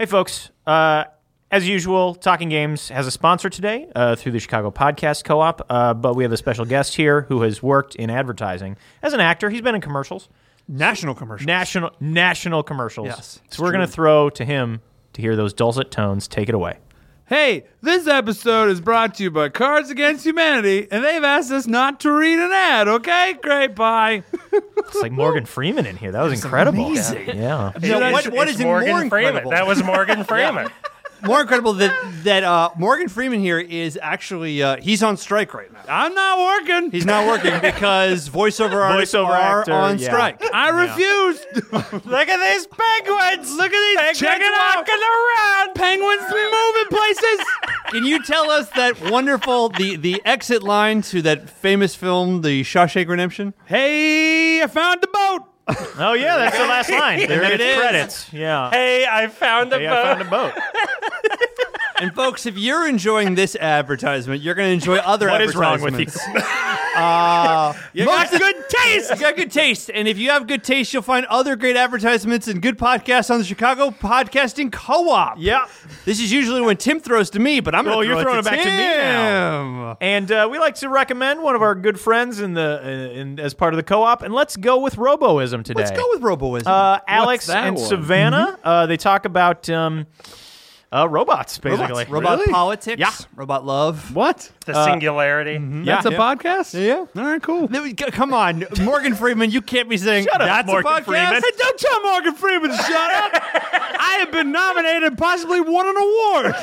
Hey, folks. As usual, Talking Games has a sponsor today through the Chicago Podcast Co-op, but we have a special guest here who has worked in advertising as an actor. He's been in commercials. National commercials. National commercials. Yes. So we're going to throw to him to hear those dulcet tones. Take it away. Hey, this episode is brought to you by Cards Against Humanity, and they've asked us not to read an ad, okay? Great, bye. It's like Morgan Freeman in here. That was incredible. amazing. Yeah. What is more incredible? That was Morgan Freeman. More incredible that Morgan Freeman here is actually he's on strike right now. I'm not working. He's not working because voiceover artists are actor, on yeah. strike. I refuse. Look at these penguins. Look at these. Penguins Check it out. walking around. Penguins moving places. Can you tell us that wonderful the exit line to that famous film, The Shawshank Redemption? Hey, I found the boat. Oh, yeah, that's the last line. There and then it it's is. credits. Yeah. Hey, I found a Hey, boat. I found a boat. And folks, if you're enjoying this advertisement, you're going to enjoy other What is wrong with you? advertisements. You got good taste. You got good taste. And if you have good taste, you'll find other great advertisements and good podcasts on the Chicago Podcasting Co-op. Yeah. This is usually when Tim throws to me, but I'm going to you're throw throwing it it back to me now. And we like to recommend one of our good friends as part of the co-op, and let's go with Roboism today. Let's go with Roboism. Alex that and one? Savannah, they talk about robots, basically. Robot Really? politics. Yeah. Robot love. What? The singularity. That's a podcast? Yeah. All right, cool. Come on, Morgan Freeman, you can't be saying Shut up, that's Morgan a podcast. Freeman. Hey, Don't tell Morgan Freeman to shut up. I have been nominated and possibly won an award.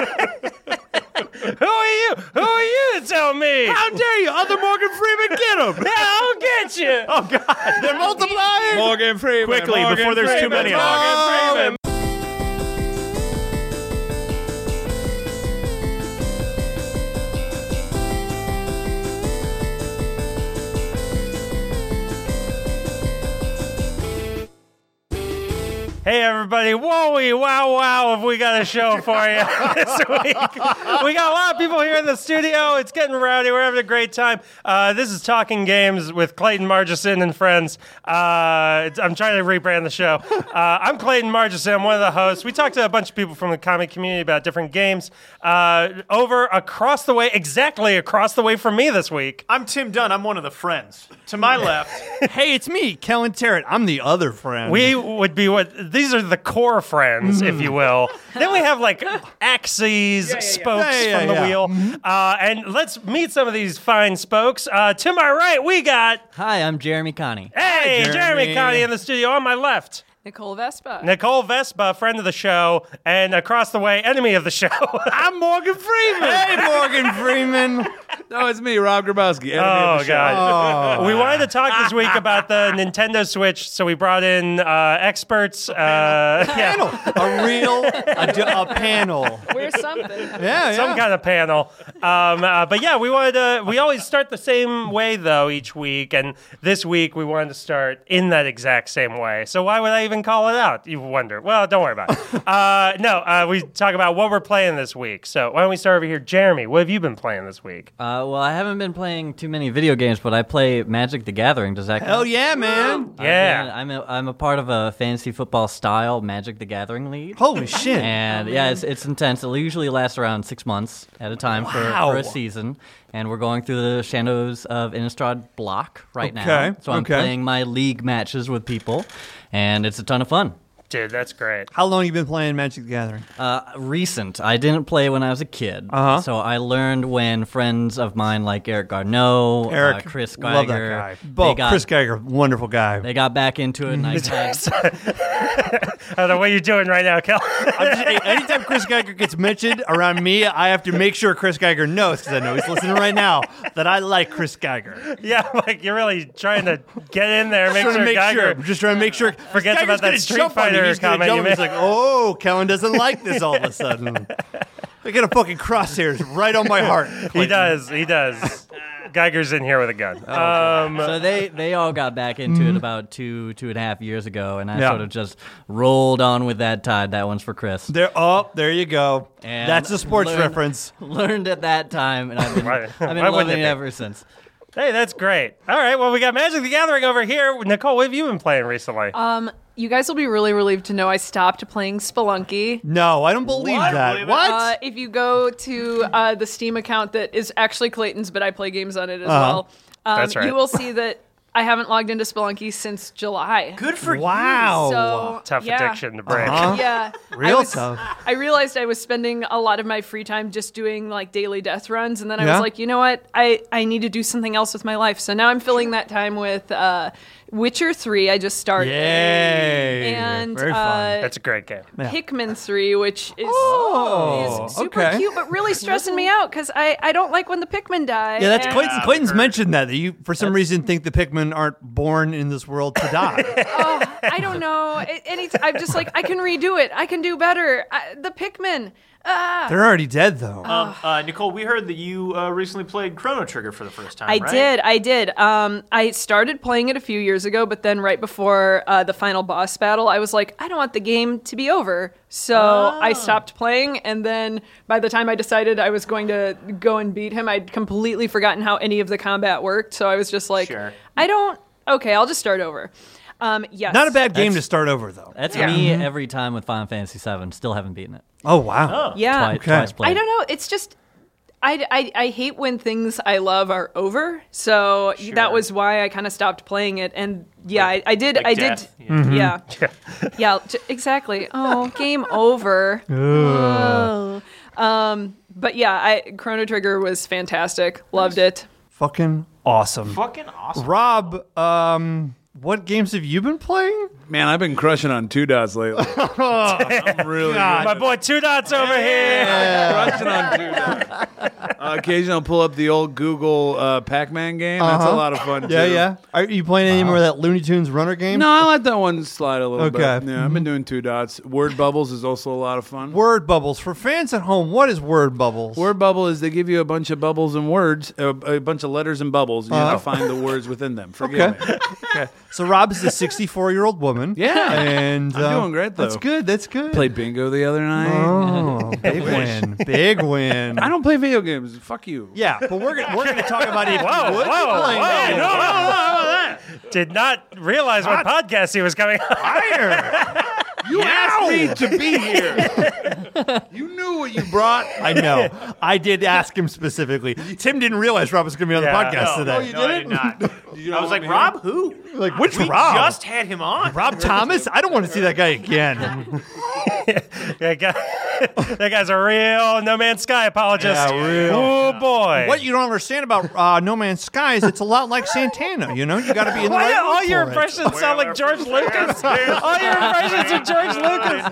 Who are you? Who are you to tell me? How dare you? Other Morgan Freeman, get him. Yeah, I'll get you. Oh, God. They're multiplying. Morgan Freeman. Quickly, before there's too many of them. Morgan Freeman. Hey everybody, whoa-wee, wow, have we got a show for you this week. We got a lot of people here in the studio. It's getting rowdy. We're having a great time. This is Talking Games with Clayton Margison and friends. I'm trying to rebrand the show. I'm Clayton Margison. I'm one of the hosts. We talked to a bunch of people from the comic community about different games. Exactly across the way from me this week. I'm Tim Dunn. I'm one of the friends. To my left. Hey, it's me, Kellen Tarrant. I'm the other friend. We would be these are the core friends, if you will. Then we have like axes, spokes from the wheel. And let's meet some of these fine spokes. To my right, we got... Hi, I'm Jeremy Connie. Hey, Jeremy. Jeremy Connie in the studio. On my left, Nicole Vespa. Nicole Vespa, friend of the show. And across the way, enemy of the show. I'm Morgan Freeman. Hey, Morgan Freeman. No, it's me, Rob Grabowski. enemy of Oh, the show. God. We wanted to talk this week about the Nintendo Switch, so we brought in experts. Panel. A panel. We're something. Yeah, Some kind of panel. But yeah, we always start the same way, though, each week. And this week, we wanted to start in that exact same way. So why would I even call it out? You wonder. Well, don't worry about it. We talk about what we're playing this week. So why don't we start over here? Jeremy, what have you been playing this week? Well, I haven't been playing too many video games, but I play Magic the Gathering. Does that count? Hell yeah, man. Yeah. I'm a part of a fantasy football style Magic the Gathering league. Holy shit. And yeah, it's intense. It usually lasts around 6 months at a time for a season. And we're going through the Shadows of Innistrad block right now. So I'm playing my league matches with people, and it's a ton of fun. Dude, that's great. How long have you been playing Magic the Gathering? Recent. I didn't play when I was a kid. So I learned when friends of mine like Eric Garneau, Chris Geiger. Love that guy. Chris Geiger, wonderful guy. They got back into it, and I I don't know what you're doing right now, Kel. Anytime Chris Geiger gets mentioned around me, I have to make sure Chris Geiger knows, because I know he's listening right now, that I like Chris Geiger. Yeah, like you're really trying to get in there, make sure Geiger I'm just trying to make sure. forgets Geiger's about that gonna Street jump on you. Fighter He's gonna comment jump you and He's made. like, oh, Kellen doesn't like this all of a sudden. I got a fucking crosshairs right on my heart. He does. Geiger's in here with a gun. So they all got back into it about 2.5 years ago, and I sort of just rolled on with that tide. That one's for Chris. There you go. And That's a sports reference. Learned at that time, and I've been Why loving wouldn't it it be? ever since. Hey, that's great. All right, well, we got Magic the Gathering over here. Nicole, what have you been playing recently? You guys will be really relieved to know I stopped playing Spelunky. No, I don't believe that. What? If you go to the Steam account that is actually Clayton's, but I play games on it as well, That's right. you will see that I haven't logged into Spelunky since July. Good for Wow. So, Tough yeah. addiction to break. Yeah. Real tough. I realized I was spending a lot of my free time just doing like daily death runs, and then I Yeah. was like, you know what? I need to do something else with my life. So now I'm filling that time with Witcher 3. I just started. Yay. And Very fun. That's a great game. Pikmin 3, which is super okay. cute, but really stressing me out because I don't like when the Pikmin die. Yeah, that's And- Clayton's mentioned that you, for some reason, think the Pikmin aren't born in this world to die. I don't know. I'm just like, I can redo it. I can do better. The Pikmin. They're already dead, though. Nicole, we heard that you recently played Chrono Trigger for the first time, I right? did. I started playing it a few years ago, but then right before the final boss battle, I was like, I don't want the game to be over. So I stopped playing, and then by the time I decided I was going to go and beat him, I'd completely forgotten how any of the combat worked. So I was just like, Sure. Okay, I'll just start over. Yes. Not a bad game to start over, though. That's me every time with Final Fantasy VII. Still haven't beaten it. Oh, wow. Yeah. Twice played. I don't know. It's just I hate when things I love are over. So that was why I kind of stopped playing it. And yeah, I did. death, Yeah. Exactly. Oh, game over. But yeah, Chrono Trigger was fantastic. Loved it. Fucking awesome. Fucking awesome. Rob, what games have you been playing? Man, I've been crushing on 2 Dots lately. I'm really My boy Two Dots over here. crushing on 2 Dots. Occasionally I'll pull up the old Google Pac-Man game. That's a lot of fun, too. Yeah. Are you playing any more of that Looney Tunes runner game? No, I let that one slide a little bit. Okay. Yeah, I've been doing 2 Dots. Word Bubbles is also a lot of fun. Word bubbles. For fans at home, what is word bubbles? Word bubble is they give you a bunch of bubbles and words, a bunch of letters and bubbles, and you have to find the words within them. Forgive me. Okay. So Rob is a 64-year-old woman. Yeah. And I'm doing great, though. That's good. Played bingo the other night. Oh, big win. Big win. I don't play video games. Fuck you. Yeah, but we're gonna talk about it. Did not realize what podcast he was coming on. You asked me to be here. You knew what you brought. I know. I did ask him specifically. Tim didn't realize Rob was going to be on the podcast today. You did not. I was like, Rob, who? Like, which We Rob? just had him on. Rob Thomas? I don't want to see that guy again. That guy's a real No Man's Sky apologist. Yeah, real. Oh boy. What you don't understand about No Man's Sky is it's a lot like Santana. You know, you got to be in the right mood all your for it. impressions sound like George Lucas. All your impressions are George Lucas.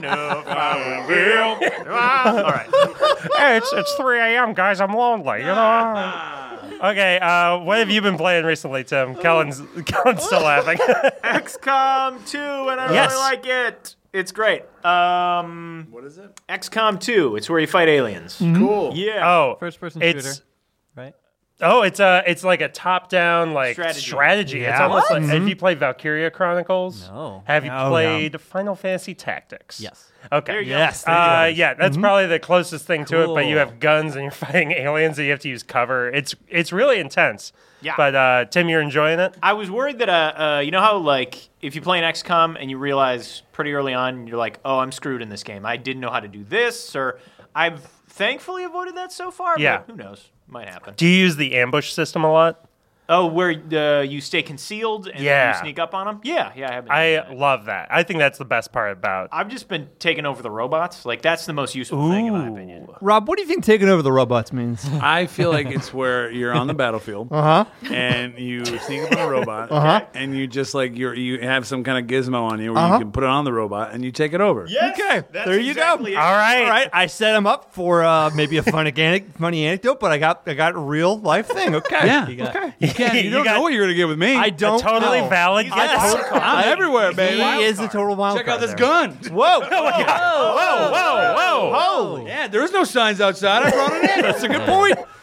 All right. Hey, it's 3 a.m., guys. I'm lonely, you know? Okay, what have you been playing recently, Tim? Kellen's still laughing. XCOM 2, and I Yes. really like it. It's great. What is it? XCOM 2. It's where you fight aliens. Cool. Yeah. Oh, First-person it's shooter, right? Oh, it's like a top-down strategy. It's Yeah. almost like have you played Valkyria Chronicles? No. Have you Oh, played Final Fantasy Tactics? Yes. Okay. There you go. Yes. Yeah, that's probably the closest thing to it. But you Cool. have guns and you're fighting aliens and you have to use cover. It's really intense. Yeah. But Tim, you're enjoying it? I was worried that, you know how, like, if you play an XCOM and you realize pretty early on, you're like, oh, I'm screwed in this game. I didn't know how to do this, or I've thankfully avoided that so far, Yeah. but who knows? Might happen. Do you use the ambush system a lot? Oh, where you stay concealed and then Yeah. you sneak up on them? Yeah, I have been doing I that. love that. I think that's the best part about. I've just been taking over the robots. Like, that's the most useful thing, in my opinion. Rob, what do you think taking over the robots means? I feel like it's where you're on the battlefield and you sneak up on a robot and you just like you have some kind of gizmo on you where you can put it on the robot and you take it over. Yes, Okay, that's there you exactly go. it. All right. All right, I set him up for maybe a funny anecdote, but I got a real life thing. Okay, Yeah. okay. You don't know what you're gonna get with me. I don't Totally know. valid Yes. guess. I'm everywhere, baby. He is a total wild Check card out this there. gun. Whoa! Whoa. Yeah, there's no signs outside. I brought it in. That's a good point.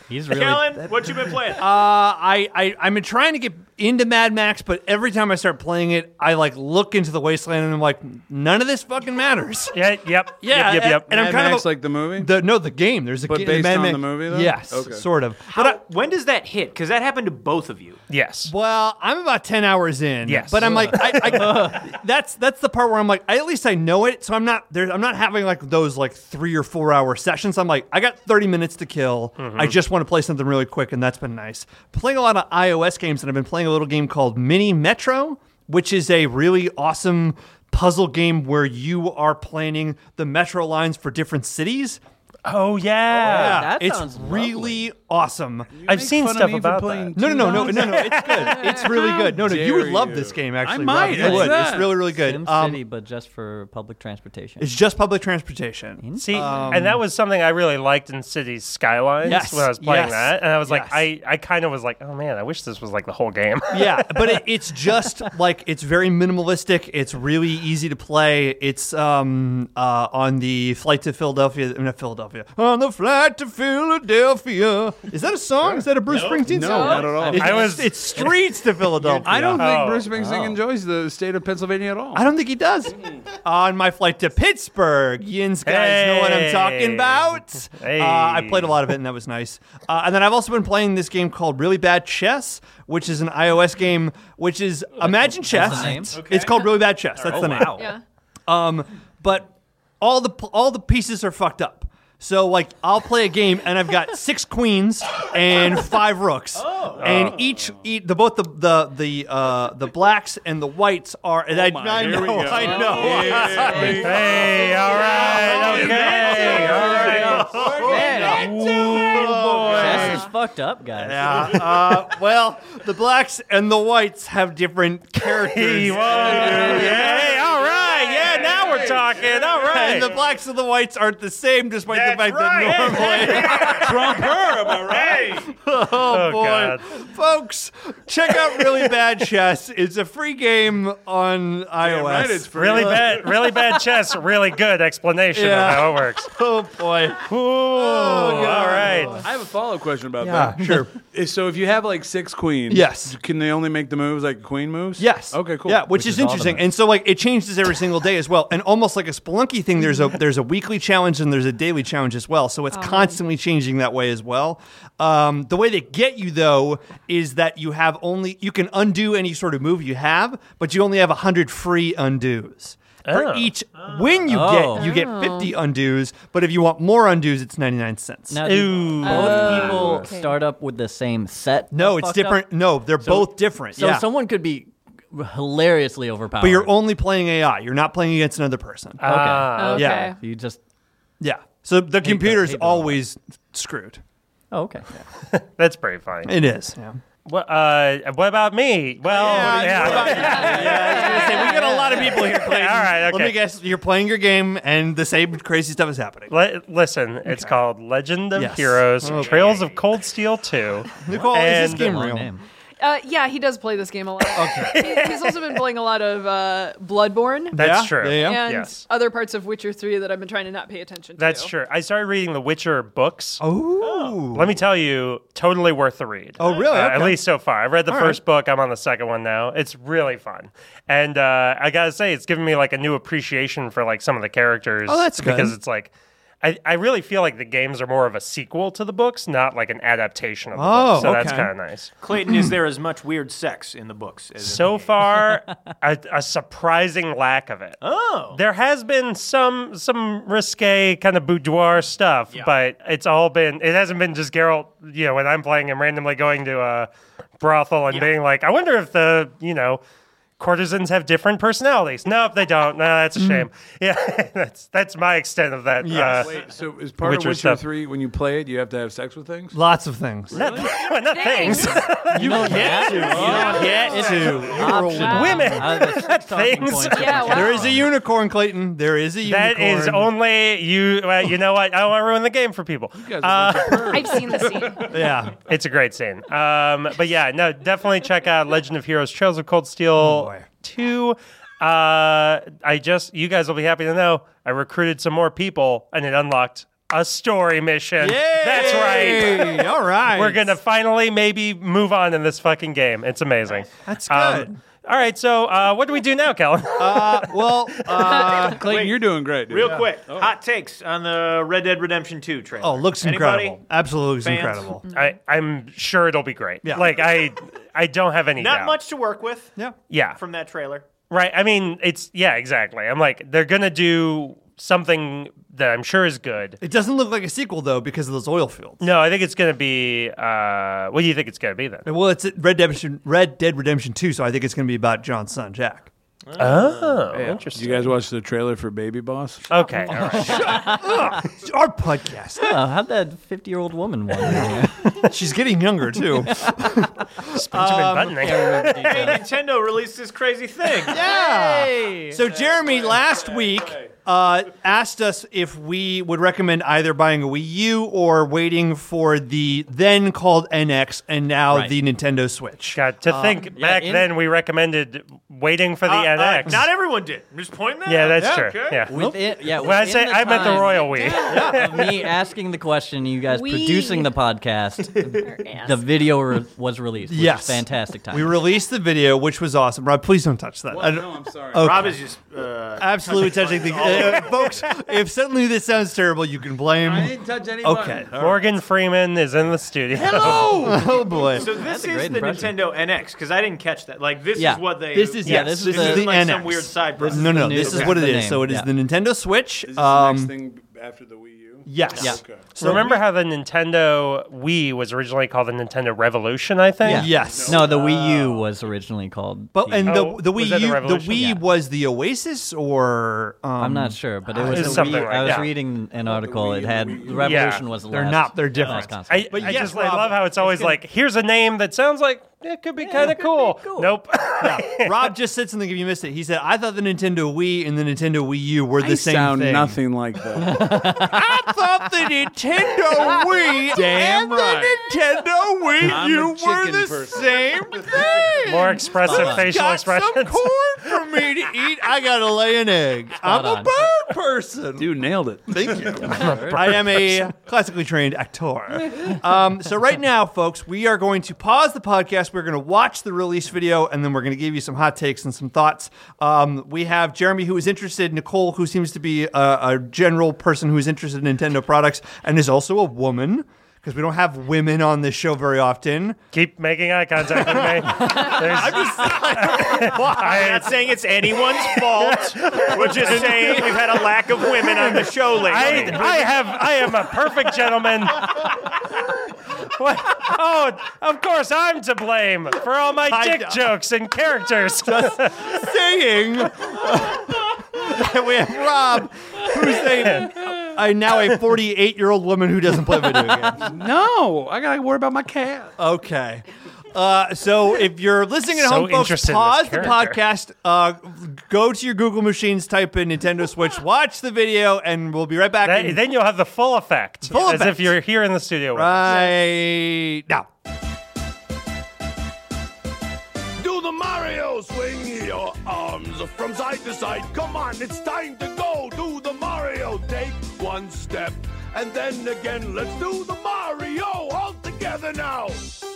He's really. Alan, what you been playing? I've been trying to get into Mad Max, but every time I start playing it, I look into the wasteland and I'm like, none of this fucking matters. Yep. And I'm Mad kind Max, of like the movie. the game. There's a But game based Mad on Max. the movie, though? Yes, Okay. sort of. When does that hit? Because that happened to both of you. Yes. Well, I'm about 10 hours in. Yes. But I'm like, that's the part where I'm like, at least I know it. So I'm not having those 3 or 4 hour sessions. I'm like, I got 30 minutes to kill. I just want to play something really quick, and that's been nice. Playing a lot of iOS games, and I've been playing a little game called Mini Metro, which is a really awesome puzzle game where you are planning the metro lines for different cities. Oh yeah. That it's sounds really awesome. I've seen Fun of stuff me for about playing that. No, it's good. It's really good. No, you would dare love you. this game, actually. I might. Rob. You What's would. that? It's really, really good. SimCity, but just for public transportation. It's just public transportation. See, and that was something I really liked in Cities Skylines Yes, when I was playing yes, that, and I was like, yes. I kind of was like, oh man, I wish this was the whole game. Yeah, but it's just it's very minimalistic. It's really easy to play. It's on the flight to Philadelphia. Not Philadelphia. On the flight to Philadelphia. Is that a song? Is that a Bruce Springsteen No, song? not at all. It's streets to Philadelphia. I don't think Oh. Bruce Springsteen enjoys the state of Pennsylvania at all. I don't think he does. On my flight to Pittsburgh, Yin's guys know what I'm talking about. Hey. I played a lot of it, and that was nice. And then I've also been playing this game called Really Bad Chess, which is an iOS game, which is Imagine Chess. the name? It's called Really Bad Chess. That's the name. Wow. Yeah. But all the pieces are fucked up. So I'll play a game and I've got 6 queens and 5 rooks, and both the blacks and the whites are. And I here we go. Hey, all right, okay, all right. Chess is fucked up, guys. Yeah. Well, the blacks and the whites have different characters. Hey, all right, yeah, now we're talking. All right. And the blacks and the whites aren't the same, despite the fact that normally. Trump her, am I right? Oh, boy. God. Folks, check out Really Bad Chess. It's a free game on iOS. Right, it's free. Really bad chess. Really good explanation Yeah. of how it works. Oh, boy. All right. I have a follow-up question about Yeah, that. sure. So if you have 6 queens, Yes. can they only make the moves like queen moves? Yes. Okay, cool. Yeah, which is interesting. ultimate. And so it changes every single day as well. And almost like a Spelunky thing, there's a weekly challenge and there's a daily challenge as well. So it's constantly changing that way as well. The way they get you though is that you can undo any sort of move you have, but you only have 100 free undos. For each win you get 50 undos, but if you want more undos, it's 99 cents. Now, do both people start up with the same set? No, of it's fucked different. up? No, they're both different. So yeah. someone could be hilariously overpowered. But you're only playing AI. You're not playing against another person. Okay. Yeah. You just. Yeah. So the computer's hate that. always screwed. Oh, okay. That's pretty funny. It is. Yeah. What about me? Well, yeah. I was gonna say, we got a lot of people here playing. All right, okay. Let me guess. You're playing your game, and the same crazy stuff is happening. Listen, it's called Legend of Yes. Heroes: Okay. Trails of Cold Steel 2. Nicole, is this And- game Long real? name. Yeah, he does play this game a lot. Okay. He's also been playing a lot of Bloodborne That's Yeah? true. Yeah. and yes. other parts of Witcher 3 that I've been trying to not pay attention to. That's true. I started reading the Witcher books. Oh. Let me tell you, totally worth the read. Oh, really? At Okay. least so far. I've read the All first book. I'm on the second one now. It's really fun. And I got to say, it's given me a new appreciation for some of the characters. Oh, that's good. Because it's I really feel like the games are more of a sequel to the books, not like an adaptation of the books. So that's okay. kind of nice. Clayton, is there as much weird sex in the books? As in So the game? far, a surprising lack of it. Oh. There has been some risque kind of boudoir stuff, but it hasn't been just Geralt, when I'm playing him randomly going to a brothel and being like, I wonder if the, courtesans have different personalities. Nope, they don't. No, that's a shame. Yeah, that's my extent of that. Wait, so is part Witcher of Witcher stuff. 3 when you play it, you have to have sex with things? Lots of things. not things. You don't get to. You don't get to. Optional. Women. That's talking Things. points. Yeah, wow. There is a unicorn, Clayton. There is a unicorn. That is only you. You know what? I don't want to ruin the game for people. You guys are a bunch of pervs. I've seen the scene. Yeah. It's a great scene. But yeah, no, definitely check out Legend of Heroes: Trails of Cold Steel boy. 2. You guys will be happy to know I recruited some more people and it unlocked a story mission. Yay! That's right. All right. We're going to finally maybe move on in this fucking game. It's amazing. That's good. All right, so what do we do now, Kellen? Clayton, you're doing great, dude. Real quick, hot takes on the Red Dead Redemption 2 trailer. Oh, looks Anybody? incredible. Absolutely looks Fans? incredible. I'm sure it'll be great. Yeah. Like, I don't have any Not doubt. much to work with Yeah. from that trailer. Right. I mean, exactly. I'm like, they're going to do something that I'm sure is good. It doesn't look like a sequel, though, because of those oil fields. No, I think it's going to be, what do you think it's going to be then? Well, it's Red Dead Redemption 2, so I think it's going to be about John's son, Jack. Oh, interesting. Did you guys watch the trailer for Baby Boss? Okay, all right. It's our podcast. Oh, how'd that 50-year-old woman won? She's getting younger, too. Benjamin Button. Hey, Nintendo released this crazy thing. Yeah. So Jeremy last week asked us if we would recommend either buying a Wii U or waiting for the then called NX and now Right. the Nintendo Switch. Got to think back then we recommended waiting for the NX. Not everyone did. I'm just pointing that yeah, out. that's true. okay. Yeah. When When I say I meant the Royal Wii. of me asking the question, you guys producing the podcast, the video was released. Which Yes. is fantastic time. We released the video, which was awesome. Rob, please don't touch that. I don't- No, I'm sorry. Okay. Rob is just Absolutely touching things. Folks, if suddenly this sounds terrible, you can blame. I didn't touch any Okay. buttons. Morgan Freeman is in the studio. Oh, boy. So this a is great the impression. Nintendo NX because I didn't catch that. Like this Yeah. is what they. This is, Yeah, yes, this is this the- is the like NX. some weird side project. No, the new- this is this what is it the is. name, So it is yeah. the Nintendo Switch. Is this the next thing after the Wii U? Yes. Yeah. Okay. So remember how the Nintendo Wii was originally called the Nintendo Revolution, I think? Yeah. Yes. No, the Wii U was originally called. But and Oh, the was Wii that the U, the Revolution? Wii Yeah. was the Oasis, or I'm not sure, but it was It's the something Wii. like I was that. reading an article. Wii It had and the Wii U. the Revolution was the They're last. not. They're last different. console. I But yes, I Rob, love how it's always like, here's a name that sounds like it could be kind of cool. Nope. Rob just said something. If you missed it, he said, "I thought the Nintendo Wii and the Nintendo Wii U were the I same sound thing." nothing like that. I thought the Nintendo Wii Damn and right. the Nintendo Wii I'm U a were chicken the person. same thing. More expressive facial Got expressions. some corn for me to eat. I gotta lay an egg. I'm a on. bird person. Dude, nailed it. Thank you. I am a classically trained actor. So right now, folks, we are going to pause the podcast. We're going to watch the release video, and then we're going to give you some hot takes and some thoughts. We have Jeremy, who is interested, Nicole, who seems to be a general person who is interested in Nintendo products and is also a woman, because we don't have women on this show very often. Keep making eye contact with me. I'm not saying it's anyone's fault. We're just saying we've had a lack of women on the show lately. I am a perfect gentleman. What? Oh, of course I'm to blame for all my dick jokes and characters. Saying we have Rob, who's now a 48-year-old woman who doesn't play video games. No, I gotta worry about my cat. Okay. So if you're listening at So home, folks, interested in pause this the character. podcast, go to your Google machines, type in Nintendo Switch, watch the video, and we'll be right back. Then you'll have the full effect, Full as effect. if you're here in the studio with us. right now. Do the Mario, swing your arms from side to side. Come on, it's time to go. Do the Mario, take one step, and then again, let's do the Mario all together now.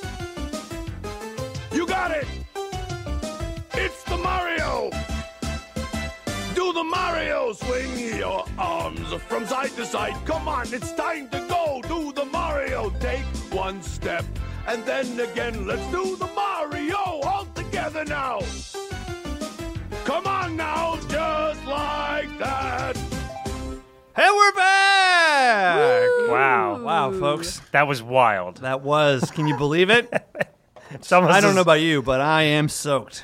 You got it. It's the Mario. Do the Mario, swing your arms from side to side. Come on, it's time to go. Do the Mario, take one step, and then again, let's do the Mario all together now. Come on now, just like that. Hey, we're back! Wow. Wow, folks. That was wild. That was, can you believe it? It's almost I don't as- know about you, but I am soaked.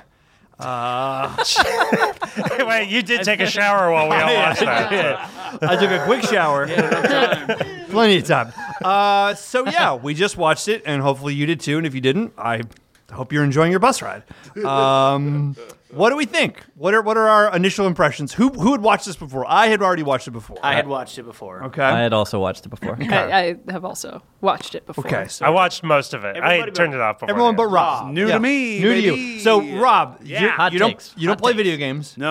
Wait, you did take a shower while we all watched that. I took a quick shower. Plenty of time. So yeah, we just watched it, and hopefully you did too. And if you didn't, I hope you're enjoying your bus ride. What do we think? What are our initial impressions? Who had watched this before? I had already watched it before. I had watched it before. Okay. I had also watched it before. I have also watched it before. Okay. So I watched most of it. Everybody I turned it off before. everyone but Rob. New to me, New to baby. you. So Rob, Hot you don't takes. you don't Hot play takes. video games. No.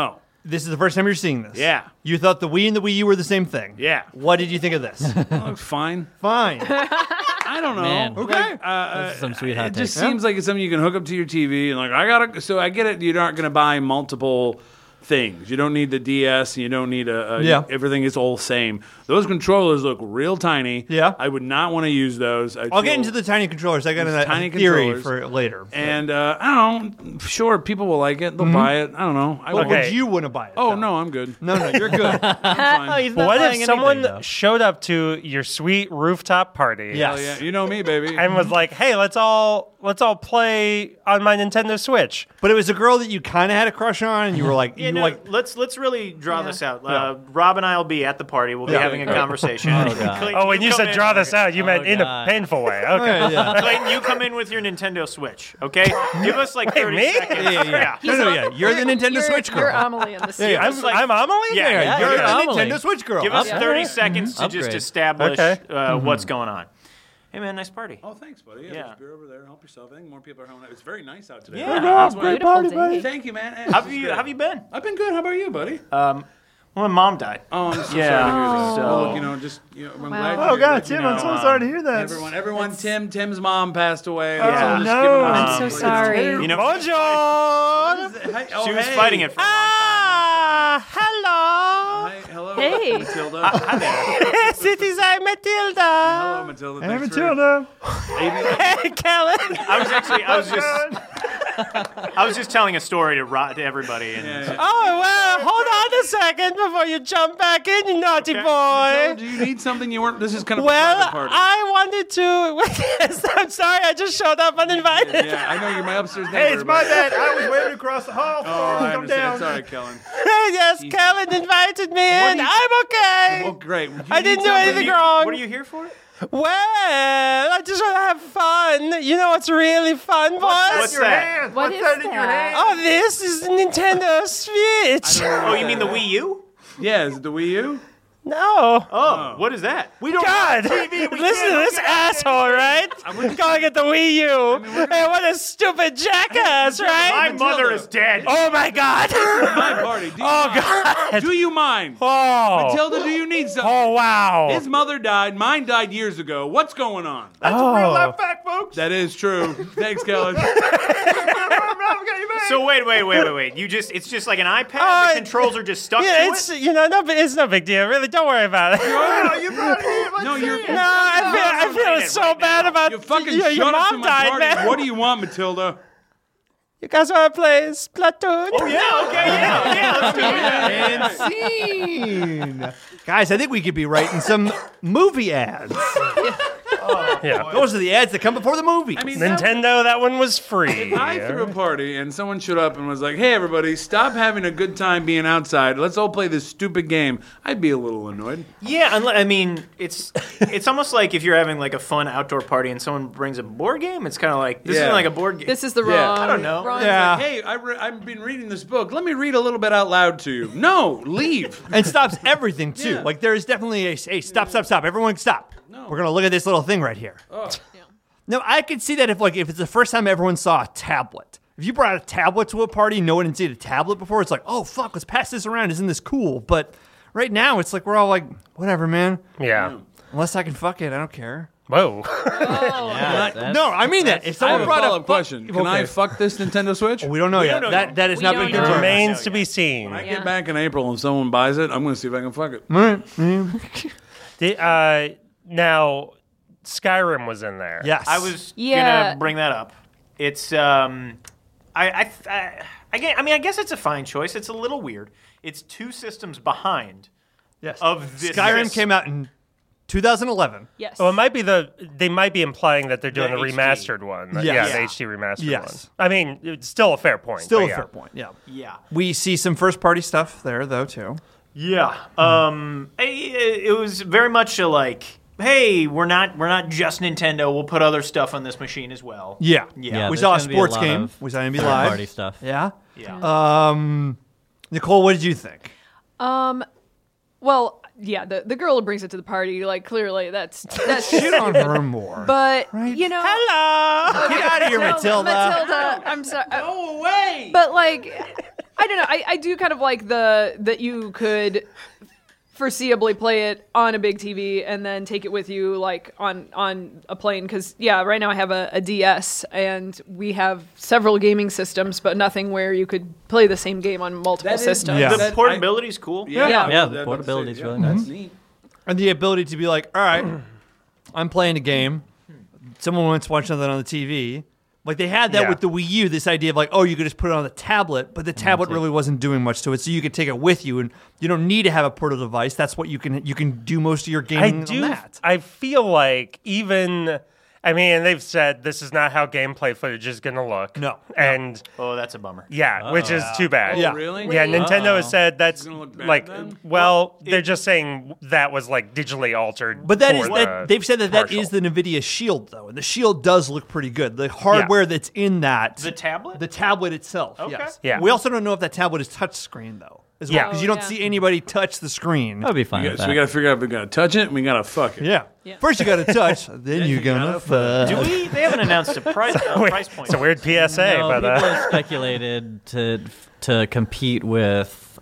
This is the first time you're seeing this. Yeah. You thought the Wii and the Wii U were the same thing. Yeah. What did you think of this? It looks fine. Fine. I don't know. Man. Okay. Those are some sweet hot It just takes. seems like it's something you can hook up to your TV and so I get it. You aren't going to buy multiple things. You don't need the DS. You don't need everything is all same. Those controllers look real tiny. Yeah. I would not want to use those. I'll get into the tiny controllers. I got a tiny theory controllers. for later. And I don't know. Sure, people will like it. They'll buy it. I don't know. But would you want to buy it? Oh, though? no, I'm good. No, you're good. I'm fine. What if someone showed up to your sweet rooftop party? Yes. Oh, yeah. You know me, baby. And was like, "Hey, let's all play on my Nintendo Switch." But it was a girl that you kind of had a crush on, and you were like, let's really draw this out. Rob and I will be at the party. We'll be having a conversation. Clayton, Oh, when you come said in- draw this out, you meant in a God. painful way. Okay. Clayton, you come in with your Nintendo Switch, okay? Give us like 30 me? seconds. yeah. No, you're the Nintendo Switch girl. You're Amelie in this. Yeah. I'm Amelie? Yeah, You're you're the Amelie. Nintendo Switch girl. Give us Yeah. 30 seconds to just Upgrade. establish Okay. what's going on. Hey, man, nice party. Oh, thanks, buddy. Yeah, Yeah. there's beer over there. Help yourself. I think more people are home. It's very nice out today. Yeah. That's why- Beautiful day. Thank you, man. How have you been? I've been good. How about you, buddy? Well, my mom died. Oh, I'm so Yeah. sorry to hear that. So- Well, look, I'm glad. Oh, you- God, you Tim, know, I'm so sorry to hear that. Everyone, Tim's mom passed away. Yeah. So just no. give him a- I'm so it's sorry. terrible. You know, Bonjour! Hey, oh, she was hey. fighting it for a long time. Hello! Hey, hello, Hey. Matilda. Hi there. It is I, Matilda. Hello, Matilda. Hey, Thanks Matilda. Hey, Kellen. I was just telling a story to everybody. And Oh, well, hold on a second before you jump back in, you naughty boy. Do you need something you weren't? This is kind of a Well, private party. I wanted to. Yes, I'm sorry, I just showed up uninvited. Yeah, I know you're my upstairs neighbor. Hey, it's my but- bad. I was waiting across the hall. Oh, I Come understand. down. Sorry, Kellen. Yes, Kellen invited me in. I'm okay. Well, great. You I need didn't do something- anything wrong. what are you here for? Well, I just want to have fun. You know what's really fun, boys? What's that? What is that? Oh, this is the Nintendo Switch. Oh, you mean the Wii U? Yeah, is it the Wii U? No. Oh, what is that? We don't God, listen to this asshole, right? Calling it the Wii U. Hey, what a stupid jackass, My right? mother is dead. Oh my God. My party. Do you Oh mind? God. Do you mind? Oh. Matilda, do you need something? Oh wow. His mother died. Mine died years ago. What's going on? Oh. Fact, folks. That is true. Thanks, Kellen. So wait. It's just like an iPad. Oh, The controls are just stuck Yeah, to it's it. it's no big deal. Really, don't worry about it. No, you're. No, I feel so bad about You fucking your shut up to mom my died, party. man. What do you want, Matilda? You guys want to play Splatoon? Oh yeah, okay, yeah, let's do it. And scene. Guys, I think we could be writing some movie ads. Yeah. Those are the ads that come before the movie. I mean, Nintendo, that one was free. If I threw a party and someone showed up and was like, "Hey, everybody, stop having a good time being outside. Let's all play this stupid game," I'd be a little annoyed. Yeah, I mean, it's almost like if you're having like a fun outdoor party and someone brings a board game. It's kind of like this Yeah. isn't like a board game. This is the Yeah. wrong. I don't know. Wrong Yeah. Hey, I've been reading this book. Let me read a little bit out loud to you. No, leave. And stops everything too. Yeah. Like there's definitely a hey, stop, everyone stop. No. We're gonna look at this little thing right here. No, I could see that if it's the first time everyone saw a tablet. If you brought a tablet to a party, no one had seen a tablet before. It's like, oh fuck, let's pass this around. Isn't this cool? But right now, it's like we're all like, whatever, man. Yeah. Unless I can fuck it, I don't care. Whoa. No, I mean that. If I someone have a brought follow-up fuck- question. Can I Okay. fuck this Nintendo Switch? We don't know yet. don't know That yet. that has We not don't been know. confirmed. Remains to be seen. When I Yeah. get back in April and someone buys it, I'm going to see if I can fuck it. Now, Skyrim was in there. Yes, I was Yeah. gonna bring that up. It's I guess it's a fine choice. It's a little weird. It's 2 systems behind Yes. of this. Skyrim came out in 2011. Yes. Well, they might be implying that they're doing The a HD. remastered one. Yes. Yeah, Yeah. the HD remastered Yes. one. I mean, it's still a fair point. Still but a yeah. fair point. Yeah. Yeah. We see some first party stuff there though too. Yeah. It was very much a like, hey, we're not just Nintendo. We'll put other stuff on this machine as well. Yeah. Yeah, We there's saw a gonna be a sports lot game. of We saw NBA Third Live. party stuff. Yeah. Yeah. Nicole, what did you think? Well, yeah, the girl who brings it to the party, like clearly that's Shit on her more. But you know, Hello. Get out of here, No, Matilda. Matilda, I'm sorry. Go away. But like, I I don't know. I do kind of like that you could foreseeably play it on a big TV and then take it with you like on a plane, because right now I have a DS and we have several gaming systems but nothing where you could play the same game on multiple systems. The portability is cool. The portability is really nice. That's neat. And the ability to be like, all right, I'm playing a game. Someone wants to watch something on the TV. Like they had that with the Wii U, this idea of like, oh, you could just put it on the tablet, but the tablet really wasn't doing much to it, so you could take it with you, and you don't need to have a portable device. That's what you can do most of your gaming on that. I feel like they've said this is not how gameplay footage is going to look. No. And that's a bummer. Which is too bad. Oh, really? Yeah, Nintendo has said that's It's gonna look bad like, then? they're just saying that was like digitally altered. But they've said that is the NVIDIA Shield, though, and the Shield does look pretty good. The hardware that's in that. The tablet? The tablet itself, Okay. yes. Yeah. We also don't know if that tablet is touchscreen, though, as well, because you don't see anybody touch the screen. I'll be fine with So that. we got to figure out if we got to touch it and we got to fuck it. Yeah. First you got to touch, then you're going to fuck. They haven't announced a price point. It's a weird PSA, No, but people have speculated to compete with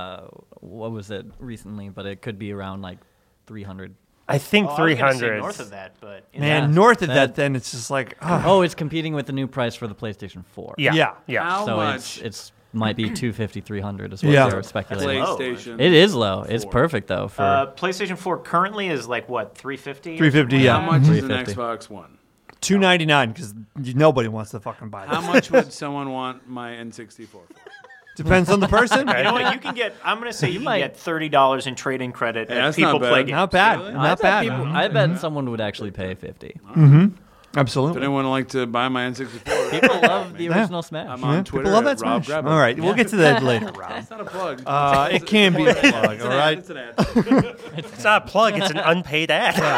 what was it recently, but it could be around like 300. I think I was gonna say 300. north of that, but Man, north of that, then it's just like, Oh, it's competing with the new price for the PlayStation 4. Yeah. How So much? it's might be 250, 300 is what Yeah. they're speculating. PlayStation. It is low. It's perfect though for PlayStation 4 currently is like what, 350? 350, How much is an 350. Xbox One? $299 because nobody wants to fucking buy How that. much would someone want my N64 for? Depends on the person. You know what? You can get. I'm going to say you can get $30 in trade-in credit Yeah, at that's People not bad. Play Games. Not bad. Really? Not bad. I bet someone would actually pay 50. Absolutely. Would anyone like to buy my N64? People love the original Smash. I'm on Twitter. People love that at Rob Smash. Grabber. All right, we'll get to that later, Rob. It's not a plug. It can be a plug, It's all an ad, right? It's an ad. It's not a plug, it's an unpaid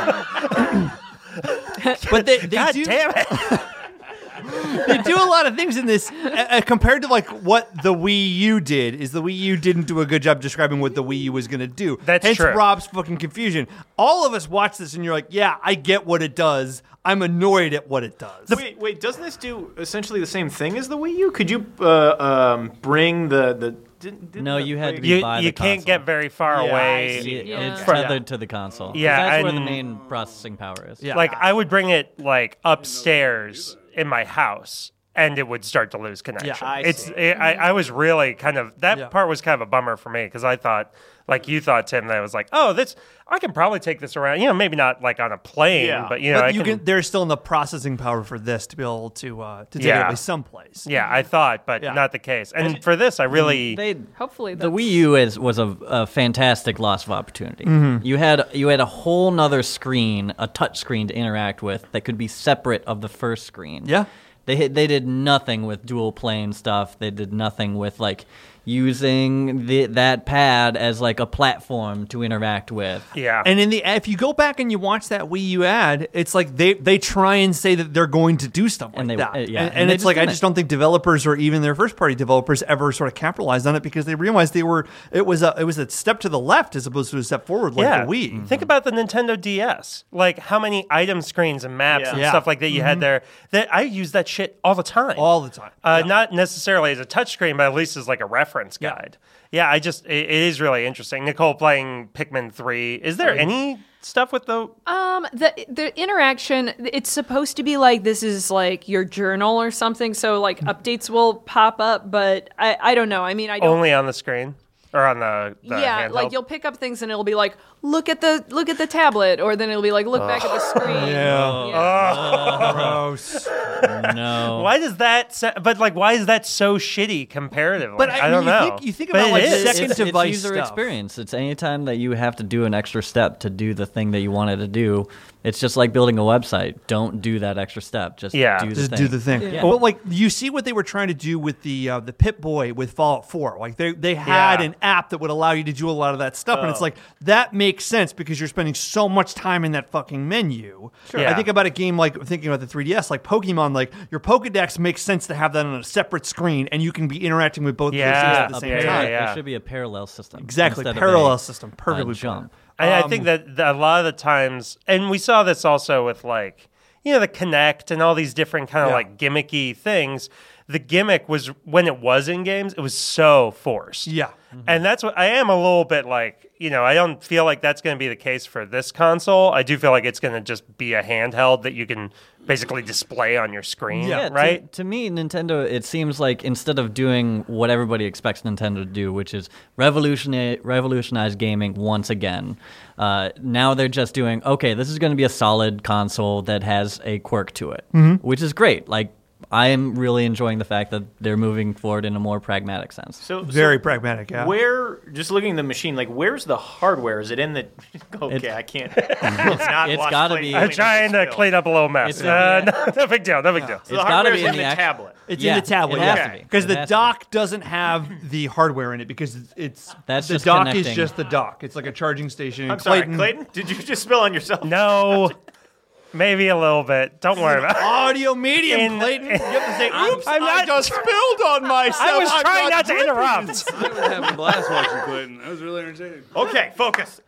ad. But they God do, damn it. they do a lot of things in this compared to like what the Wii U did. Is the Wii U didn't do a good job describing what the Wii U was going to do. That's Hence true. Rob's fucking confusion. All of us watch this and you're like, yeah, I get what it does. I'm annoyed at what it does. Wait, doesn't this do essentially the same thing as the Wii U? Could you bring the No, you had to be by the You can't console. get very far Yeah, away. I see. It's Yeah. tethered to the console. Yeah, that's where the and- main processing power is. Yeah. Like I would bring it like upstairs in my house, and it would start to lose connection. Yeah, I see. I was really kind of that part was kind of a bummer for me because I thought, like you thought, Tim, that I was like, oh, I can probably take this around. Maybe not like on a plane, but but I you can. there's still in the processing power for this to be able to take it away someplace. Yeah, I thought, but not the case. And for this, I really. Hopefully The that's... Wii U was a fantastic loss of opportunity. You had a whole nother screen, a touch screen to interact with that could be separate of the first screen. Yeah. They did nothing with dual plane stuff. They did nothing with like using that pad as like a platform to interact with. Yeah. And if you go back and you watch that Wii U ad, it's like they try and say that they're going to do stuff like And they- that. yeah, and and they it's like I didn't. just don't think developers or even their first party developers ever sort of capitalized on it because they realized it was a step to the left as opposed to a step forward like the Wii. Think about the Nintendo DS. Like how many item screens and maps and Yeah. stuff like that you had there. That I use that shit all the time. All the time. Not necessarily as a touchscreen, but at least as like a reference guide. Yeah, it is really interesting. Nicole playing Pikmin 3. Is there any stuff with the The interaction, it's supposed to be like this is like your journal or something, so like updates will pop up, but I don't know. I mean, I don't only on the screen or on the yeah, handheld? like you'll pick up things and it'll be like look at the tablet, or then it'll be like look back at the screen. Gross. No. Why does that? But like, why is that so shitty comparatively? But I don't know. You think But about it like is. second It's device user stuff. experience. It's anytime that you have to do an extra step to do the thing that you wanted to do. It's just like building a website. Don't do that extra step. Just do the Just thing. do the thing. Yeah. Well, like you see what they were trying to do with the Pip-Boy with Fallout 4. Like they had an app that would allow you to do a lot of that stuff, and it's like that makes sense because you're spending so much time in that fucking menu. Sure. Yeah. I think about a game like thinking about the 3DS, like Pokemon. Like your Pokedex makes sense to have that on a separate screen, and you can be interacting with both of those things at the same time. There should be a parallel system. Exactly, instead of parallel a system, perfectly jump. I think that a lot of the times, and we saw this also with like, the Kinect and all these different kind of like gimmicky things, the gimmick was when it was in games, it was so forced. Yeah. And that's what I am a little bit like, I don't feel like that's going to be the case for this console. I do feel like it's going to just be a handheld that you can basically display on your screen, right? To me, Nintendo, it seems like instead of doing what everybody expects Nintendo to do, which is revolutionize gaming once again, now they're just doing, okay, this is going to be a solid console that has a quirk to it, which is great. Like, I am really enjoying the fact that they're moving forward in a more pragmatic sense. Very pragmatic, yeah. Just looking at the machine, like, where's the hardware? Is it in the... Okay, I can't... It's not it's got to be... I'm trying to clean up a little mess. No big deal, no big deal. So the hardware is in the tablet. It's in the tablet, it has to be. Because the dock doesn't have the hardware in it because the dock is just the dock. It's like a charging station. I'm sorry, Clayton, did you just spill on yourself? No. Maybe a little bit. Don't worry about it. Audio medium, Clayton. You have to say, oops, I just spilled on myself. I was trying not to interrupt. I was having a blast watching Clinton. That was really entertaining. Okay, focus.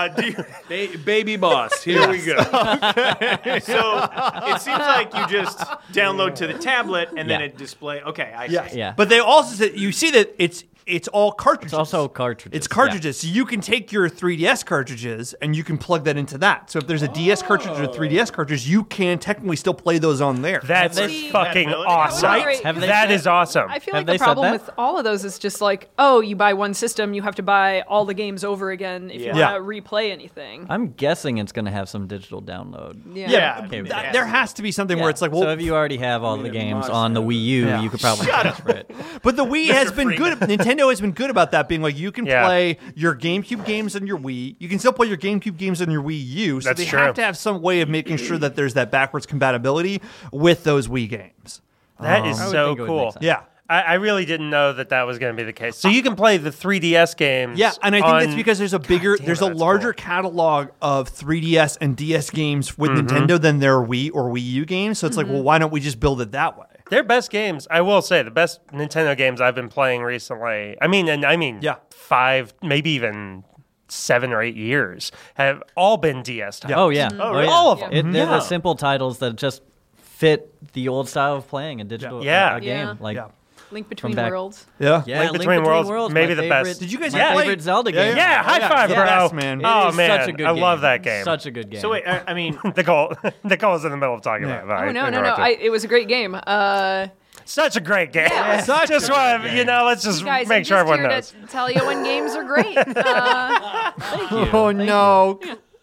Baby boss. Here we go. Okay. So it seems like you just download to the tablet and then it display. Okay, I see. Yeah. But they also said, you see that it's all cartridges. It's also cartridges. It's cartridges. So you can take your 3DS cartridges and you can plug that into that. So if there's a DS cartridge or a 3DS cartridge, you can technically still play those on there. That's fucking awesome. Right? That is awesome. I feel like the problem with all of those is just like, you buy one system, you have to buy all the games over again if you want to replay anything. I'm guessing it's going to have some digital download. There has to be something where it's like, well, so if you already have all the games on the Wii U, you could probably transfer it. But the Wii has been good. Nintendo has been good about that, being like, you can play your GameCube games on your Wii. You can still play your GameCube games on your Wii U. So they have to have some way of making sure that there's that backwards compatibility with those Wii games. That is so cool. Yeah. I really didn't know that was going to be the case. So you can play the 3DS games. Yeah, and I think that's because there's a larger catalog of 3DS and DS games with Nintendo than there are Wii or Wii U games. So it's like, well, why don't we just build it that way? Their best games, I will say, the best Nintendo games I've been playing recently. I mean, 5, maybe even 7 or 8 years have all been DS titles. Oh yeah, all of them. They're the simple titles that just fit the old style of playing a digital game. Link Between Worlds. Yeah, Link Between Worlds, maybe the best. Did you guys my favorite Zelda game? Yeah, high five, bro. Best, man. Oh, man. Such a good I game. love that game. Such a good game. So wait, I mean... Nicole is in the middle of talking about it. Oh, no. It was a great game. Such a great game. Yeah. Let's just guys, make sure everyone knows. To tell you when games are great. Thank you. Oh, no.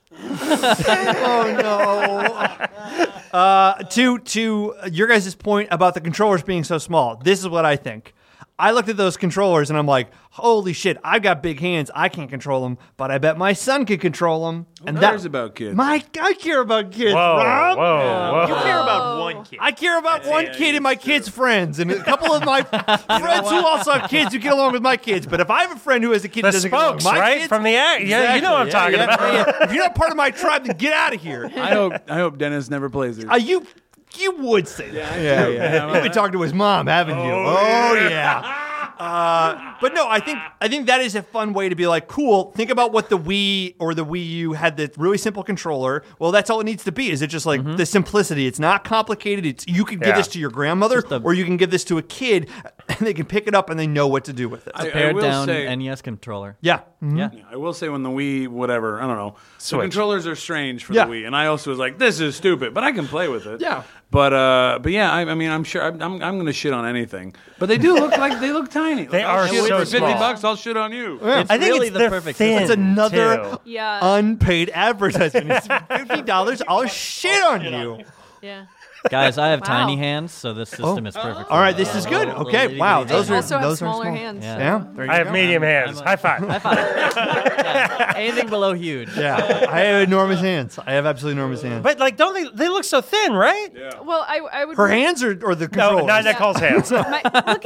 To your guys' point about the controllers being so small, this is what I think. I looked at those controllers and I'm like, holy shit, I've got big hands. I can't control them, but I bet my son can control them. Who cares about kids? I care about kids, Whoa, Rob. whoa. You care about one kid. I care about one kid and my kids' friends, and a couple of my friends who also have kids who get along with my kids. But if I have a friend who has a kid who The doesn't get along with spokes, my right? kids, From the act. Yeah, you know what I'm talking about. If you're not part of my tribe, then get out of here. I hope Dennis never plays it. You would say that. Yeah. You've been talking to his mom, haven't you? Oh yeah. But no, I think that is a fun way to be like, cool. Think about what the Wii or the Wii U had, the really simple controller. Well, that's all it needs to be. Is it just like the simplicity? It's not complicated. You can give this to your grandmother, or you can give this to a kid, and they can pick it up and they know what to do with it. Pared down NES controller. Yeah. Yeah. I will say when the Wii, whatever, I don't know. The controllers are strange for Yeah. the Wii, and I also was like, this is stupid, but I can play with it. Yeah. But yeah, I mean, I'm sure I'm going to shit on anything, but they do look like they look tiny. They I'll are shit so for small. $50. I'll shit on you. Yeah. I think really it's the they're perfect thin, It's another too. unpaid advertisement. It's $50. I'll shit on you. Yeah. Guys, I have Wow. tiny hands, so this system is perfect. All right, this is good. Okay, wow, those are Also have small hands. Yeah, there you I have go. medium hands. High five. Yeah. Anything below huge. Yeah, I have enormous hands. I have absolutely enormous hands. But like, don't they look so thin, right? Yeah. Well, I would. Her hands or the controllers? No, not Nicole's hands. Look at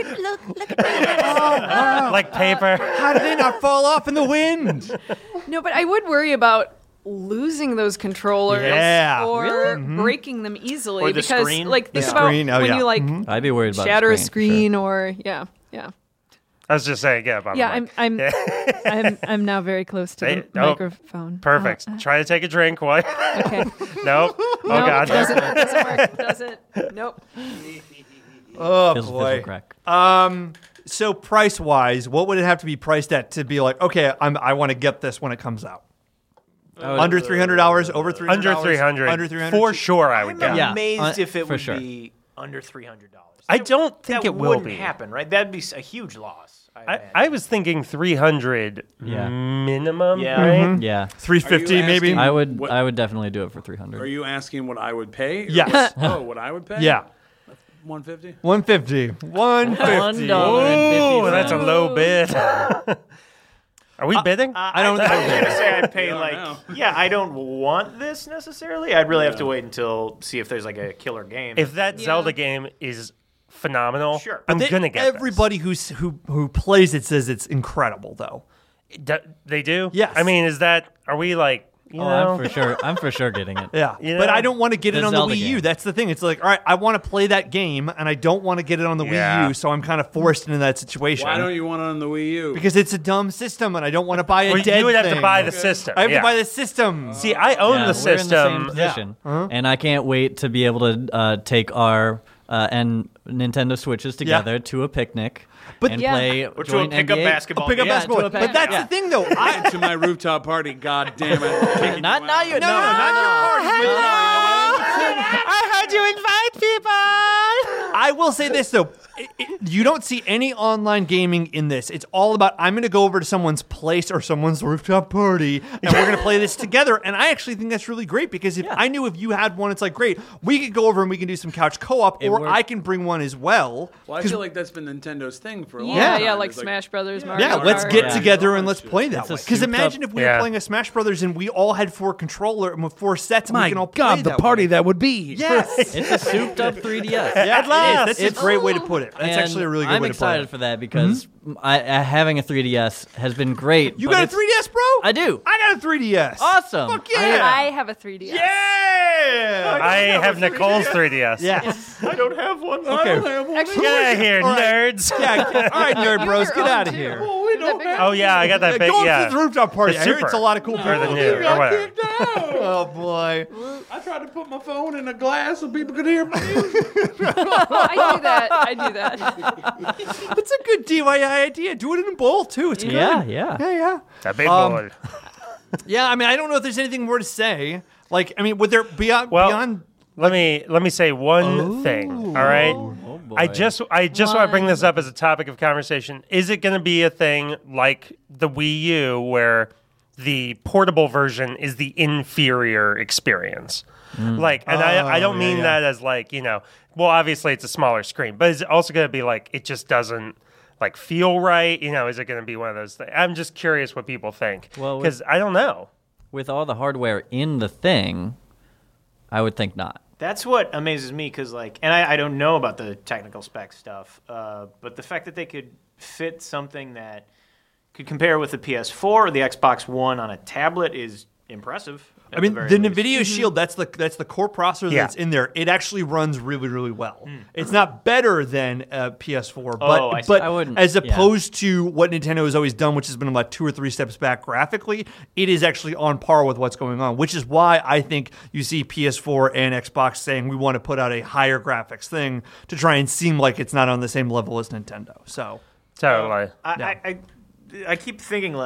me. Like paper. How did they not fall off in the wind? No, but I would worry about losing those controllers Yeah. or breaking them easily Or the because screen. like think The about screen, oh, when yeah. you like I'd be worried about shatter a sure. screen or yeah. I was just saying, Bob. I'm now very close to the Oh, microphone. Perfect. Try to take a drink. What? Okay. Nope. Oh No, God. doesn't work. Doesn't. Nope. Oh, Feels boy. crack. So price-wise, what would it have to be priced at to be like, okay, I want to get this when it comes out? Under $300, over $300? Under 300. Under 300? For sure, I would I'm guess. amazed if it for would sure. be under $300. I don't think that it will wouldn't be. happen, right? That'd be a huge loss. I was thinking 300 Yeah. minimum, Yeah. right? Yeah. 350 maybe? asking- I would What- I would definitely do it for Are 300. you asking what I would pay? Or Yes. what I would pay? Yeah. 150. 150. 150. Oh, that's a low bid. Are we bidding? I don't know. I was gonna say I'd pay I don't I don't want this necessarily. I'd really have to wait until see if there's like a killer game. If that Zelda game is phenomenal, Sure. I'm gonna get this. Everybody who plays it says it's incredible, though. They do. Yes. I mean, are we like? You know? I'm for sure getting it. Yeah, You but know? I don't want to get The it on Zelda the Wii U. game. That's the thing. It's like, all right, I want to play that game, and I don't want to get it on the Yeah. Wii U, so I'm kind of forced into that situation. Why don't you want it on the Wii U? Because it's a dumb system, and I don't want to buy a Well, dead you would have thing. to buy the system. I have yeah. to buy the system. See, I own Yeah, the we're in system. the same position, and I can't wait to be able to take our and Nintendo Switches together to a picnic and Yeah. play or to a joint pickup NBA. basketball. Pick up game. basketball. to a But that's yeah. the thing, though. To my rooftop party. God damn it! Not you. No, not your party. I heard you invite people. I will say this, though. You don't see any online gaming in this. It's all about, I'm going to go over to someone's place or someone's rooftop party, and we're going to play this together. And I actually think that's really great, because I knew if you had one, it's like, great, we could go over and we can do some couch co-op, It or worked. I can bring one as well. Well, I feel like that's been Nintendo's thing for a long Yeah, time. yeah, like It's Smash Brothers, Mario Yeah, Kart. let's get Yeah. together and let's play that It's a way. Because souped imagine up- if we were Yeah. playing a Smash Brothers and we all had four sets, and we My can all play God, the that party way. that would be. Yes. It's a souped up 3DS. Yeah, At last. it is. That's a great way to put it. That's And actually a really good I'm way to put excited it. for that because having a 3DS has been great. You but got a it's- 3DS, bro? I do. I got a 3DS. Awesome. Fuck yeah. I have a 3DS. Yeah. I have Nicole's 3DS. Yes. I don't have one. Okay. Actually, Get out of here, All right. nerds. Yeah. All right, nerd bros, your get own, out of too. here. Oh yeah, I got that big. Go up Yeah. to the rooftop party. The I hear super. it's a lot of cool people. Or the new, or whatever. Oh boy. I tried to put my phone in a glass so people could hear my music. I do that. That's a good DIY idea. Do it in a bowl too. It's good. Yeah. Yeah. That big boy. Yeah, I mean, I don't know if there's anything more to say. Like, I mean, would there beyond Well, beyond let me say one thing. All right. Oh, boy. I just want to bring this up as a topic of conversation. Is it going to be a thing like the Wii U where the portable version is the inferior experience? Like, and I don't mean that as like, well, obviously it's a smaller screen, but is it also going to be like it just doesn't like feel right? Is it going to be one of those things? I'm just curious what people think. Well, because I don't know. With all the hardware in the thing, I would think not. That's what amazes me, because and I don't know about the technical spec stuff, but the fact that they could fit something that could compare with the PS4 or the Xbox One on a tablet is impressive. I mean, the NVIDIA Shield, that's the core processor Yeah. that's in there. It actually runs really, really well. It's not better than PS4, Oh, I see. but I wouldn't- as yeah. opposed to what Nintendo has always done, which has been about 2 or 3 steps back graphically, it is actually on par with what's going on, which is why I think you see PS4 and Xbox saying we want to put out a higher graphics thing to try and seem like it's not on the same level as Nintendo. So, Totally. I keep thinking,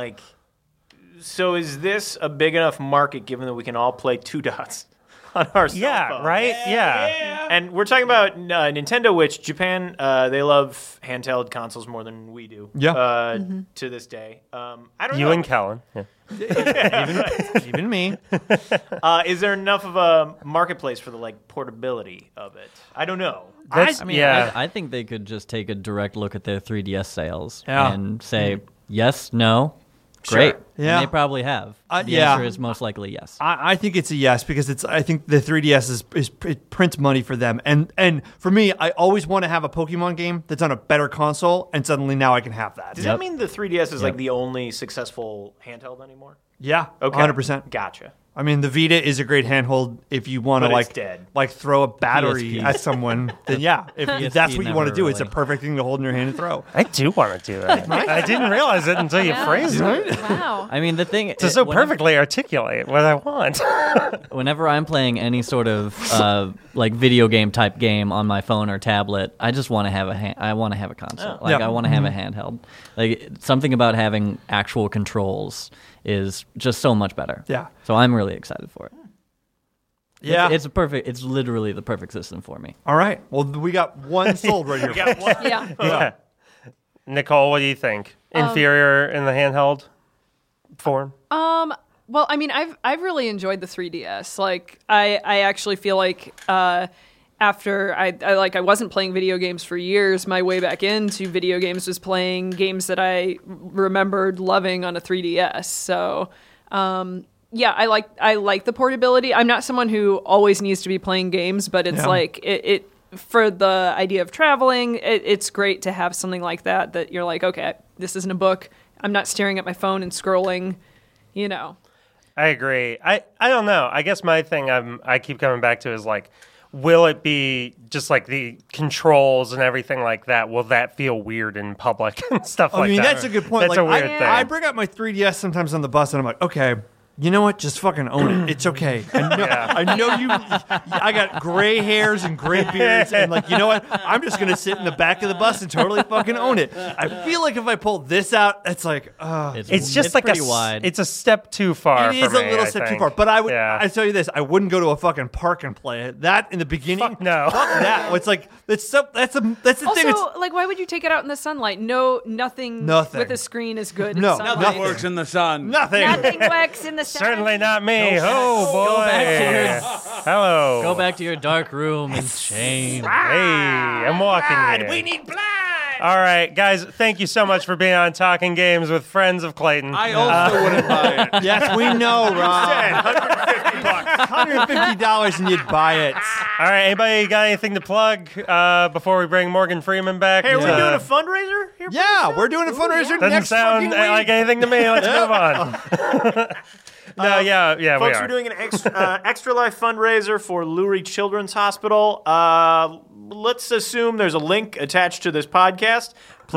so is this a big enough market given that we can all play 2 dots on our cell Yeah. phone? Right. Yeah. And we're talking about Nintendo, which Japan, they love handheld consoles more than we do. Yeah. To this day. I don't You know. and Kellen. Yeah. even me. Is there enough of a marketplace for the portability of it? I don't know. That's, I mean, yeah. I think they could just take a direct look at their 3DS sales Yeah. and say yes, no, great. Yeah. And they probably have. The yeah. answer is most likely yes. I think it's a yes, because I think the 3DS it prints money for them, and for me, I always want to have a Pokemon game that's on a better console, and suddenly now I can have that. Does that mean the 3DS is the only successful handheld anymore? Yeah, Okay. 100%. Gotcha. I mean, the Vita is a great handhold if you want to like throw a battery at someone. Then if that's what you want to do, it's a perfect thing to hold in your hand and throw. I do want to do it. I didn't realize it until you phrased it. Wow. I mean, the thing to so perfectly articulate what I want. Whenever I'm playing any sort of like video game type game on my phone or tablet, I just want to have I want to have a console. I want to have a handheld. Like something about having actual controls is just so much better. Yeah. So I'm really excited for it. Yeah. It's literally the perfect system for me. All right. Well, we got one sold right here. Yeah. Nicole, what do you think? Inferior in the handheld form? Well, I mean, I've really enjoyed the 3DS. Like, I actually feel like after I wasn't playing video games for years, my way back into video games was playing games that I remembered loving on a 3DS. So, I like the portability. I'm not someone who always needs to be playing games, but it's like it for the idea of traveling, it's great to have something like that you're like, okay, this isn't a book. I'm not staring at my phone and scrolling, I agree. I don't know. I guess my thing I keep coming back to is like, will it be just like the controls and everything like that? Will that feel weird in public and stuff like that? I mean, that's a good point. That's a weird thing. I bring up my 3DS sometimes on the bus, and I'm like, okay, you know what? Just fucking own it. It's okay. I know you. I got gray hairs and gray beards, and like, you know what? I'm just gonna sit in the back of the bus and totally fucking own it. I feel like if I pull this out, it's like, it's just like pretty wide. It's a step too far. It is a little step too far. But I would. I tell you this: I wouldn't go to a fucking park and play it. That in the beginning, no. Fuck that. It's like that's the thing. Also, like, why would you take it out in the sunlight? Nothing with a screen is good. No, in sunlight. Nothing works in the sun. Nothing works in the sun. Certainly not me. Oh boy. Go back to your, hello. Go back to your dark room in shame. Hey, I'm walking here. We need blood. All right, guys, thank you so much for being on Talking Games with Friends of Clayton. I also wouldn't buy it. Yes, we know, Rob. $150 and you'd buy it. All right, anybody got anything to plug before we bring Morgan Freeman back? Hey, are we doing a fundraiser here? Yeah, we're doing a fundraiser Doesn't next sound fucking week. like anything to me. Let's move on. No, yeah, folks, we are. We're doing an Extra Life fundraiser for Lurie Children's Hospital. Let's assume there's a link attached to this podcast.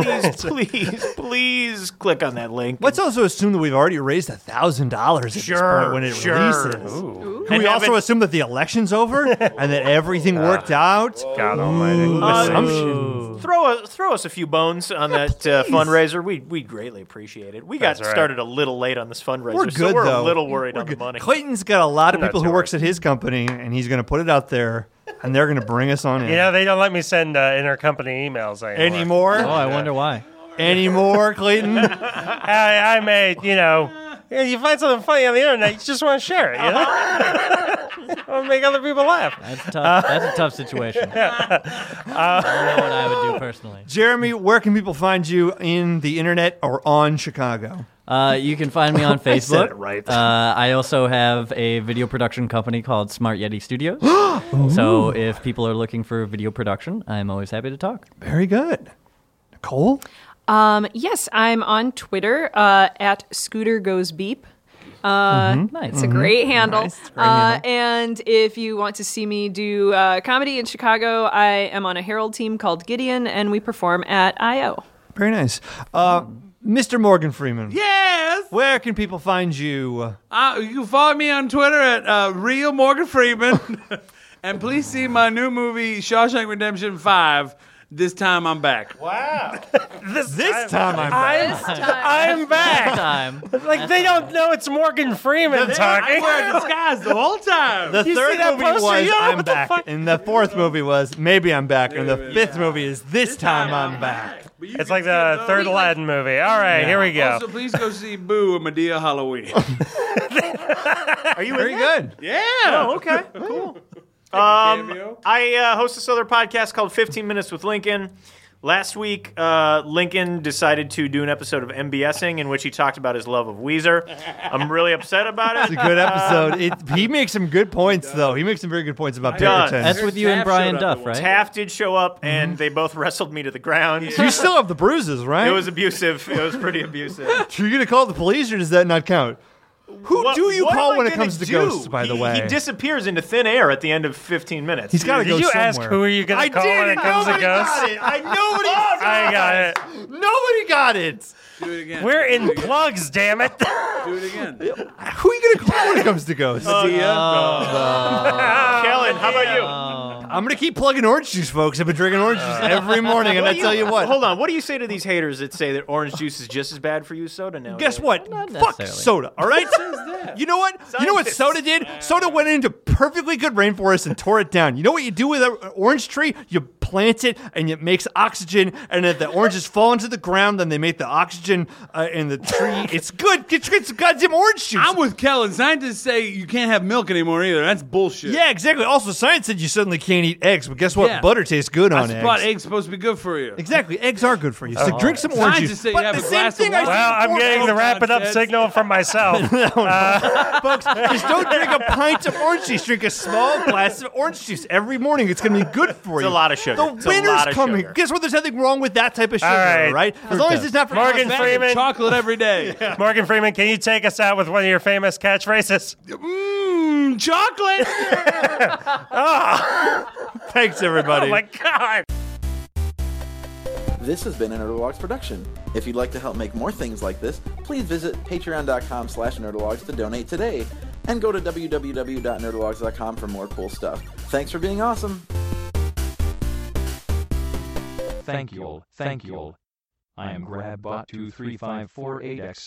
Please click on that link. Let's also assume that we've already raised $1,000 at this point when it releases. Ooh. Can we also assume that the election's over and that everything worked out? God almighty. Assumptions. Throw us a few bones on that fundraiser. We'd greatly appreciate it. We got started a little late on this fundraiser, We're good, so we're though. a little worried on the money. Clayton's got a lot of Not people who too works at his company, and he's going to put it out there, and they're going to bring us on in. You know, they don't let me send intercompany emails Anymore? Oh, I wonder why. Anymore, Clayton? I made, you find something funny on the internet, you just want to share it, I want to make other people laugh. That's a tough situation. I don't know what I would do personally. Jeremy, where can people find you in the internet or on Chicago? You can find me on Facebook. said it right. I also have a video production company called Smart Yeti Studios. So if people are looking for video production, I'm always happy to talk. Very good. Nicole? Yes, I'm on Twitter at Scooter Goes Beep. Nice. It's a great handle. Nice. It's a great handle. And if you want to see me do comedy in Chicago, I am on a Herald team called Gideon, and we perform at I.O. Very nice. Mr. Morgan Freeman. Yes. Where can people find you? You can follow me on Twitter at Real Morgan Freeman. And please see my new movie, Shawshank Redemption 5. This time I'm back. Wow. This time I'm back. I'm back. Time. Like, they don't know it's Morgan Freeman I talking. wear a disguise the whole time. The You third see that movie poster? was Yeah, I'm what the back. fuck? And the fourth movie was Maybe I'm Back. And the fifth movie is This Time I'm Back. It's like the third Aladdin movie. All right, here we go. Also, please go see Boo and Medea Halloween. Are you Very good. Yeah. Oh, okay. Cool. I host this other podcast called 15 Minutes with Lincoln. Last week, Lincoln decided to do an episode of MBSing in which he talked about his love of Weezer. I'm really upset about it. It's a good episode. He makes some good points, though. He makes some very good points about does. Pinkerton. That's with you and Taft Brian showed up Duff, at right? Taft did show up, and they both wrestled me to the ground. You still have the bruises, right? It was abusive. It was pretty abusive. Are you going to call the police, or does that not count? Who do you call when it comes to ghosts, by the way? He disappears into thin air at the end of 15 minutes. He's got to go Did you somewhere. ask who are you going to call when it comes to ghosts? I got it. Nobody got it. Do it again. We're in plugs, damn it. Do it again. Who are you going to call when it comes to ghosts? Kellen, how about you? I'm going to keep plugging orange juice, folks. I've been drinking orange juice every morning, and I tell you what. Hold on. What do you say to these haters that say that orange juice is just as bad for you as soda now? Guess what? Not Fuck necessarily. soda, all right? You know what? You know what Scientists. soda did? Soda went into perfectly good rainforest and tore it down. You know what you do with an orange tree? You plant it, and it makes oxygen, and if the oranges fall into the ground, then they make the oxygen in the tree. It's good. Get some goddamn orange juice. I'm with Kellen. Scientists say you can't have milk anymore either. That's bullshit. Yeah, exactly. Also, science said you suddenly can't eat eggs, but guess what? Yeah. Butter tastes good on I eggs. thought eggs supposed to be good for you. Exactly. Eggs are good for you. So drink some orange Scientists juice. say you But have the a same glass of thing I water. said Well, I'm before, getting the folks. wrap it up Jets. signal from myself. Folks, just don't drink a pint of orange juice. Drink a small glass of orange juice every morning. It's going to be good for you. It's a lot of sugar. The It's a winter's lot of coming. sugar. Guess what? There's nothing wrong with that type of sugar, right. right? As long as it's not for Morgan fat. Freeman. Chocolate every day. Morgan Freeman, can you take us out with one of your famous catchphrases? Chocolate. Thanks, everybody. Oh my God. This has been a Nerdalogs production. If you'd like to help make more things like this, please visit patreon.com/nerdalogs to donate today. And go to www.nerdalogs.com for more cool stuff. Thanks for being awesome. Thank you. I am GrabBot23548X.